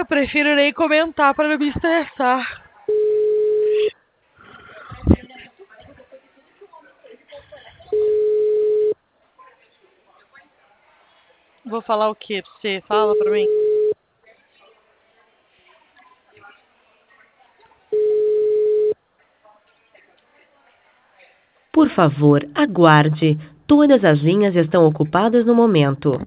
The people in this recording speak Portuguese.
prefiro nem comentar pra não me estressar. Vou falar o que pra você? Fala pra mim. Por favor, aguarde. Todas as linhas estão ocupadas no momento.